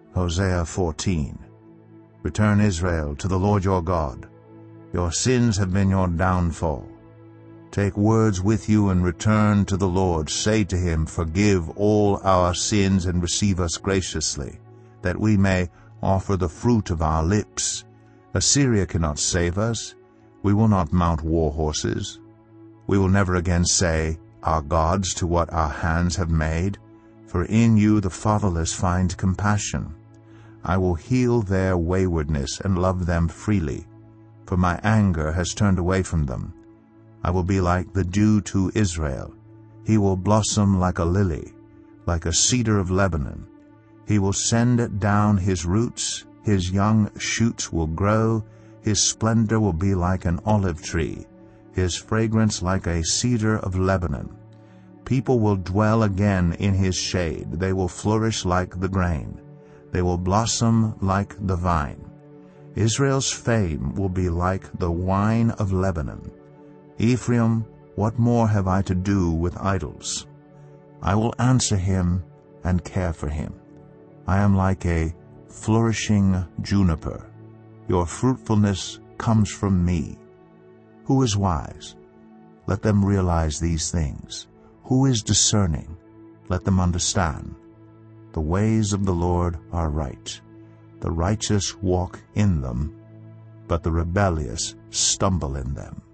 Hosea 14. Return, Israel, to the Lord your God. Your sins have been your downfall. Take words with you and return to the Lord. Say to him, forgive all our sins and receive us graciously, that we may offer the fruit of our lips. Assyria cannot save us. We will not mount war horses. We will never again say, our gods, to what our hands have made. For in you the fatherless find compassion. I will heal their waywardness and love them freely, for my anger has turned away from them. I will be like the dew to Israel. He will blossom like a lily, like a cedar of Lebanon. He will send down his roots, his young shoots will grow, his splendor will be like an olive tree, his fragrance like a cedar of Lebanon. People will dwell again in his shade. They will flourish like the grain. They will blossom like the vine. Israel's fame will be like the wine of Lebanon. Ephraim, what more have I to do with idols? I will answer him and care for him. I am like a flourishing juniper. Your fruitfulness comes from me. Who is wise? Let them realize these things. Who is discerning? Let them understand. The ways of the Lord are right. The righteous walk in them, but the rebellious stumble in them.